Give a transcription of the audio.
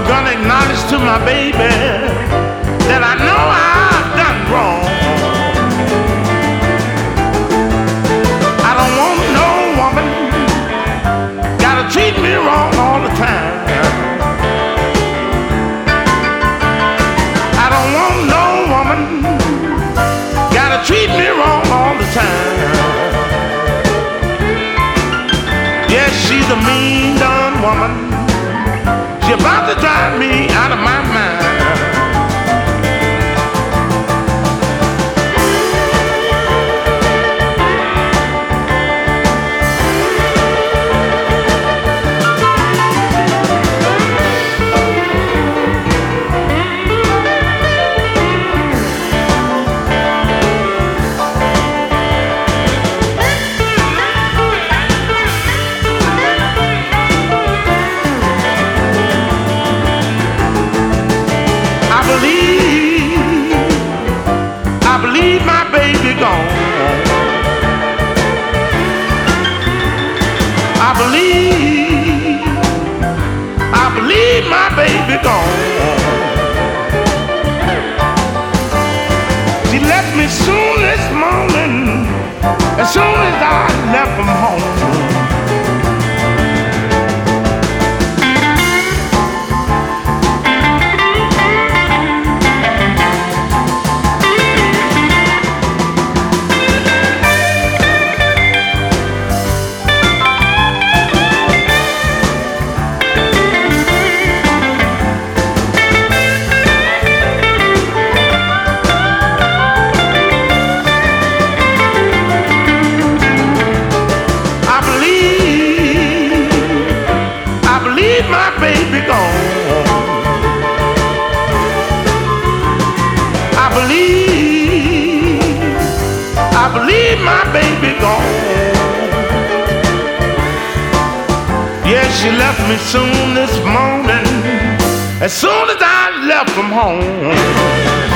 gonna acknowledge to my baby that I know I've done wrong. I don't want no woman gotta treat me wrong all the time. I don't want no woman gotta treat me wrong all the time. Yes, she's a mean, dumb woman. She about to drive me out of my mind. I believe my baby gone. I believe my baby gone. She left me soon this morning, as soon as I left from home. My baby gone. I believe my baby gone. Yeah, she left me soon this morning, as soon as I left from home.